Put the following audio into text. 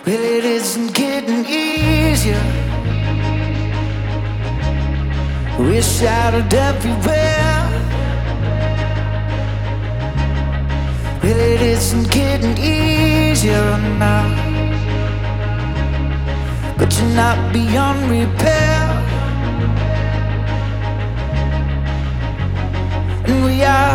Well, it isn't getting easier. We're shattered everywhere. Well, it isn't getting easier now, but you're not beyond repair. And we are